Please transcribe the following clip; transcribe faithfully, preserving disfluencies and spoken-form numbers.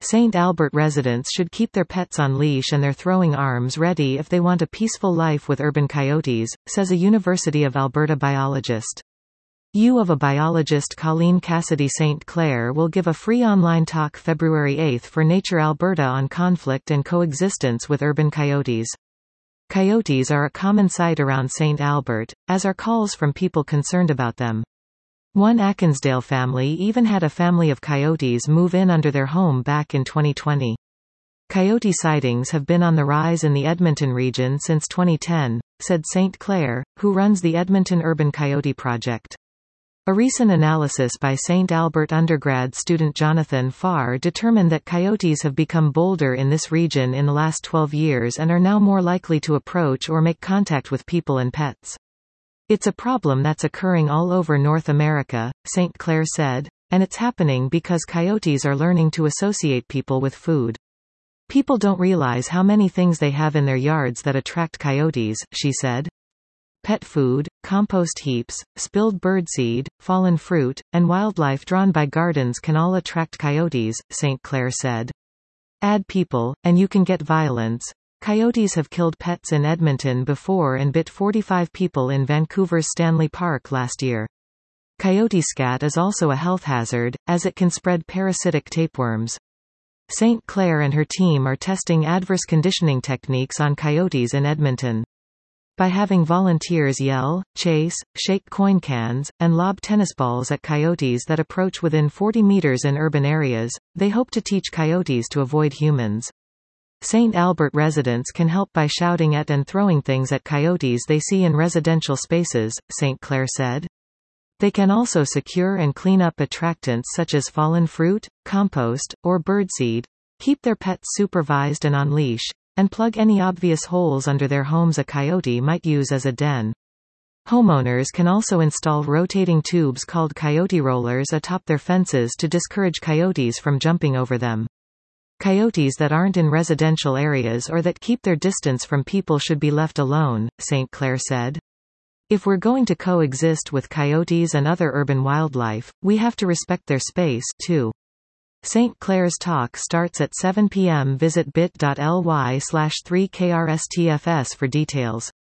Saint Albert residents should keep their pets on leash and their throwing arms ready if they want a peaceful life with urban coyotes, says a University of Alberta biologist. U of A biologist Colleen Cassidy Saint Clair will give a free online talk February eighth for Nature Alberta on conflict and coexistence with urban coyotes. Coyotes are a common sight around Saint Albert, as are calls from people concerned about them. One Atkinsdale family even had a family of coyotes move in under their home back in twenty twenty. Coyote sightings have been on the rise in the Edmonton region since twenty ten, said Saint Clair, who runs the Edmonton Urban Coyote Project. A recent analysis by Saint Albert undergrad student Jonathan Farr determined that coyotes have become bolder in this region in the last twelve years and are now more likely to approach or make contact with people and pets. It's a problem that's occurring all over North America, Saint Clair said, and it's happening because coyotes are learning to associate people with food. People don't realize how many things they have in their yards that attract coyotes, she said. Pet food, compost heaps, spilled birdseed, fallen fruit, and wildlife drawn by gardens can all attract coyotes, Saint Clair said. Add people, and you can get violence. Coyotes have killed pets in Edmonton before and bit forty-five people in Vancouver's Stanley Park last year. Coyote scat is also a health hazard, as it can spread parasitic tapeworms. Saint Clair and her team are testing adverse conditioning techniques on coyotes in Edmonton. By having volunteers yell, chase, shake coin cans, and lob tennis balls at coyotes that approach within forty meters in urban areas, they hope to teach coyotes to avoid humans. Saint Albert residents can help by shouting at and throwing things at coyotes they see in residential spaces, Saint Clair said. They can also secure and clean up attractants such as fallen fruit, compost, or birdseed, keep their pets supervised and on leash, and plug any obvious holes under their homes a coyote might use as a den. Homeowners can also install rotating tubes called coyote rollers atop their fences to discourage coyotes from jumping over them. Coyotes that aren't in residential areas or that keep their distance from people should be left alone, Saint Clair said. If we're going to coexist with coyotes and other urban wildlife, we have to respect their space, too. Saint Clair's talk starts at seven p m Visit bit.ly slash 3krstfs for details.